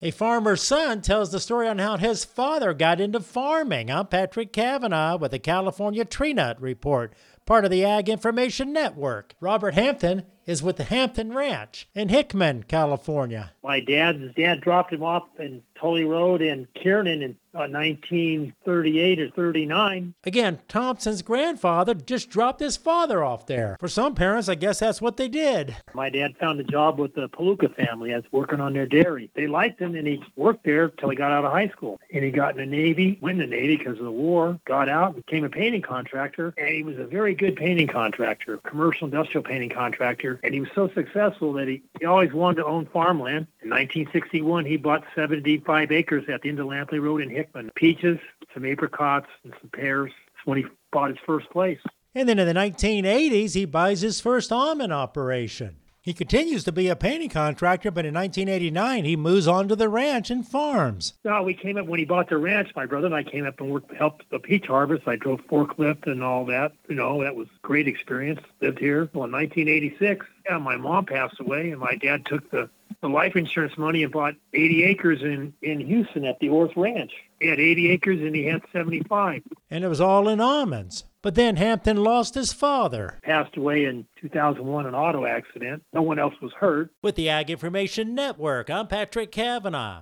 A farmer's son tells the story on how his father got into farming. I'm Patrick Cavanaugh with the California Tree Nut Report, part of the Ag Information Network. Robert Hampton is with the Hampton Ranch in Hickman, California. My dad's dad dropped him off in Tully Road in Kiernan in 1938 or 39. Again, Thompson's grandfather just dropped his father off there. For some parents, I guess that's what they did. My dad found a job with the Palooka family as working on their dairy. They liked him, and he worked there till he got out of high school. And he got in the Navy, went in the Navy because of the war, got out, became a painting contractor, and he was a very good painting contractor, commercial industrial painting contractor. And he was so successful that he always wanted to own farmland. In 1961, he bought 75 acres at the end of Lampley Road in Hickman. Peaches, some apricots, and some pears. That's when he bought his first place. And then in the 1980s, he buys his first almond operation. He continues to be a painting contractor, but in 1989, he moves on to the ranch and farms. No, we came up when he bought the ranch. My brother and I came up and helped the peach harvest. I drove forklift and all that. That was a great experience. Lived here. Well, in 1986, my mom passed away, and my dad took the life insurance money and bought 80 acres in Houston at the Orth Ranch. He had 80 acres and he had 75. And it was all in almonds. But then Hampton lost his father. Passed away in 2001 in an auto accident. No one else was hurt. With the Ag Information Network, I'm Patrick Cavanaugh.